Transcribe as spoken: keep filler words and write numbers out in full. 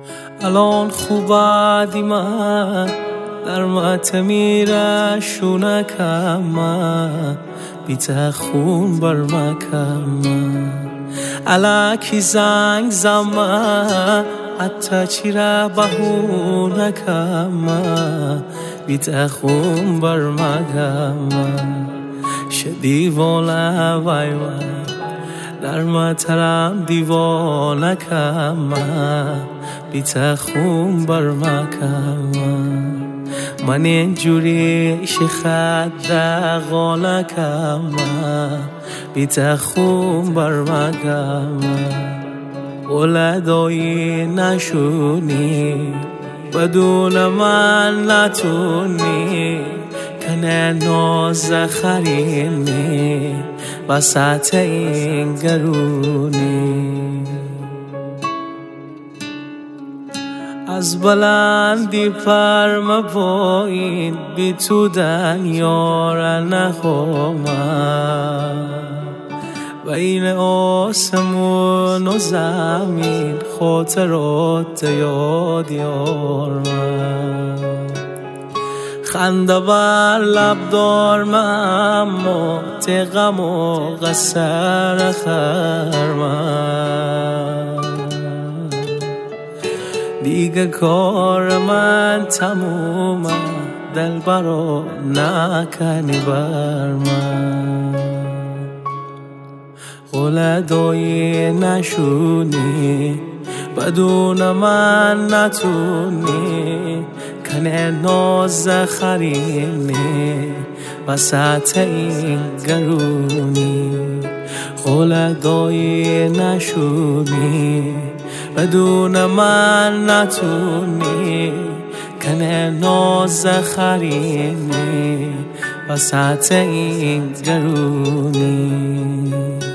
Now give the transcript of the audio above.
الان خوبه من در ماتمیره شونکم من بیته خون بر مکم الکی زنگ زمان حتی چی را بهونکم بیته خون بر مکم شدیوانه وای وای در مطرم دیوانه کم بیته خون بر مکم من اینجوری شخد دقانه کم بیته خون بر مکم ولدایی نشونی بدون من نتونی کنه ناز خرینی وسط این گرونی از بلندی پر مپایین بی تو دنیا را نخواهم بین آسمون و زمین خاطرات یاد یار من خنده بر لب دارم اما تقم و قصر خرمن دیگه کار من تمومه دل برا نکنی بر من ولدایی نشونی بدون من نتونی کنه ناز خرینی وسط این گرونی ولدایی نشونی بدون من نتونی کنه ناز خرینی وسط این گرونی